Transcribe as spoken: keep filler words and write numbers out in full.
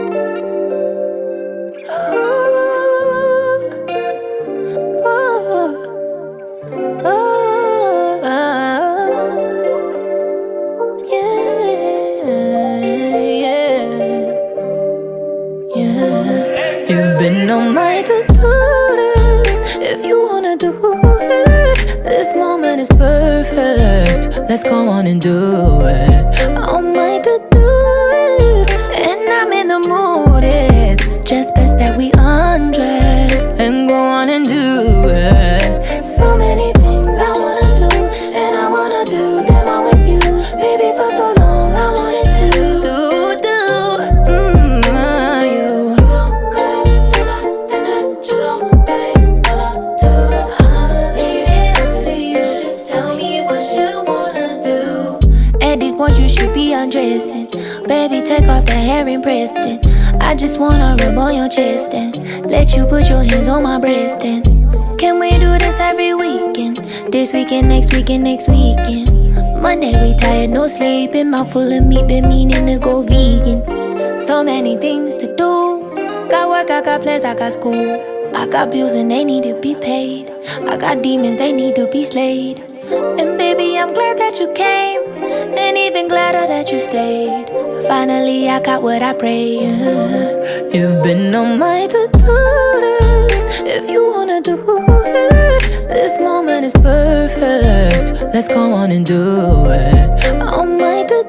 You've been on my to-do list. If you wanna do it, this moment is perfect. Let's go on and do it. On my to-do list, and I'm in the mood. It's just best that we undress and go on and do it. So many things I wanna do, and I wanna do them all with you. Baby, for so long I wanted to, to do. Mm, uh, you. At this point you should be undressing. Baby, take off that hair and Preston. I just wanna rub on your chest and let you put your hands on my breast. And can we do this every weekend? This weekend, next weekend, next weekend. Monday we tired, no sleeping. Mouth full of meat, been meaning to go vegan. So many things to do. Got work, I got plans, I got school. I got bills and they need to be paid. I got demons, they need to be slayed. And baby, I'm glad that you came, and even gladder that you stayed. Finally, I got what I prayed. Yeah. You've been on my to-do list. If you wanna do it, this moment is perfect. Let's go on and do it. On my to-do